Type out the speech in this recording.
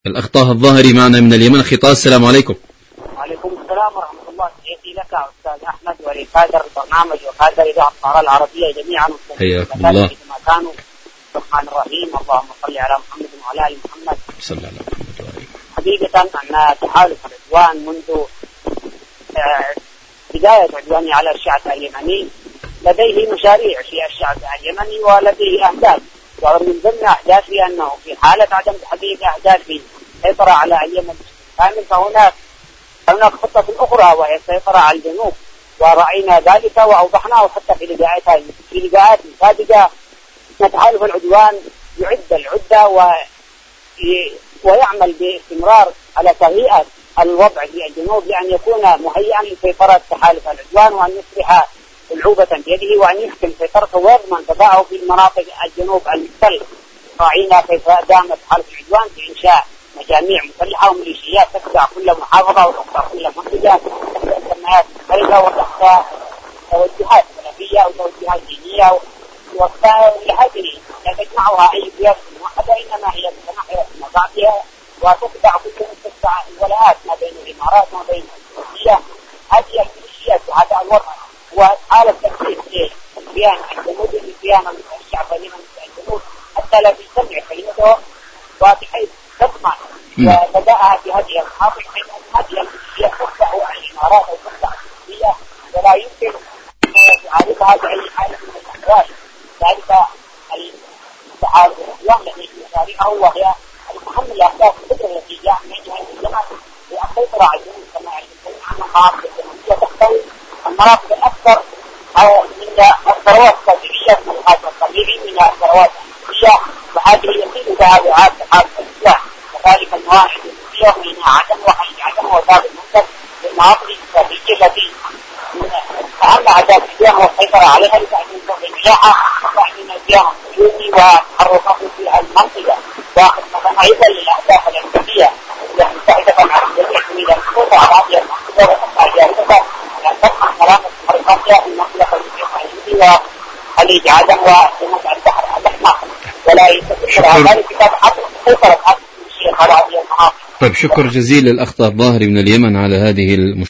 الأخ طه الظاهري معنا من اليمن. أخي طه، السلام عليكم. وعليكم السلام ورحمة الله. تحياتي لك أستاذ أحمد ولكادر البرنامج وكادر إذاعة القاهرة العربية جميعا. حياكم الله. كما كانوا. الرحمن الرحيم. اللهم صل على محمد وعلى آل محمد. صلى الله على محمد وعلى آله. حقيقة أن تحالف العدوان منذ بداية عدوانه على الشعب اليمني لديه مشاريع في الشعب اليمني ولديه أهداف، ومن ضمن أهدافه أنه في حالة عدم تحقيق أهدافه السيطرة على اليمن كامل فهناك خطة أخرى وهي السيطرة على الجنوب، ورأينا ذلك وأوضحناه حتى في لقاءات سابقة. تحالف العدوان يعد العدة ويعمل باستمرار على تهيئة الوضع في الجنوب لأن يكون مهيئا لسيطرة تحالف العدوان وأن يصبح ألعوبة بيده وأن يحكم سيطرته ويضمن بقاءه في مناطق الجنوب المحتل. رأينا كيف دام تحالف العدوان في إنشاء مجاميع مسلحة وميليشيات تتبع كل محافظة وتتبع كل منطقة تحت سمايات مختلفة وتحت توجهات سلفية أو توجهات دينية، ولهذه لا تجمعها أي قيادة موحدة إنما هي متناحية في مبادئها وتتبع كل تتبع الولاءات ما بين الإمارات وما بين السعودية. هذه الميليشيات وهذا الوضع وحالة تكليف للقيام الجنوب لقيام الشعب اليمني الجنوب حتى لا تجتمع كلمته وبحيث تضمن وبدأها في هذه المناطق حيث أن هذه الميليشيات تتبع الإمارات أو تتبع السعودية ولا يمكن تعرفها بأي حالة من الأحوال. ذلك التحالف العدوان الذي يشارعه وهي الأهم الأهداف الكبرى التي جاء من جهة الجماعة للسيطرة على الجنوب كما يتكلم عن المناطق الجنوبية تحتوي المناطق الأكثر أو من الثروات الطبيعية من الغاز الطبيعي من الثروات الطبيعية، وهذه يزيد بها وعاد تحالف الإسلام. وذلك المواعيد الطبيعية منها عدم وحي عدم وباب المنتج للمناطق الاستراتيجية التي أهم أهداف القيام والسيطرة عليها لتأمين الملاحة وتأمين القيام السياسي وتحركاته في المنطقة وخدمة أيضا للأهداف الأمنية التي تحدث عن جميع من الخطوط على هذه المنطقة وتسعى جاهزة أن تضمن سلامة تحركاتها في المنطقة الإقليمية وخليج عدن وجنوب البحر الأحمر ولا يستطيع هذا الكتاب حتى سيطرة هذه المنشية على هذه المناطق. طيب، شكر جزيل للأخ طه الظاهري من اليمن على هذه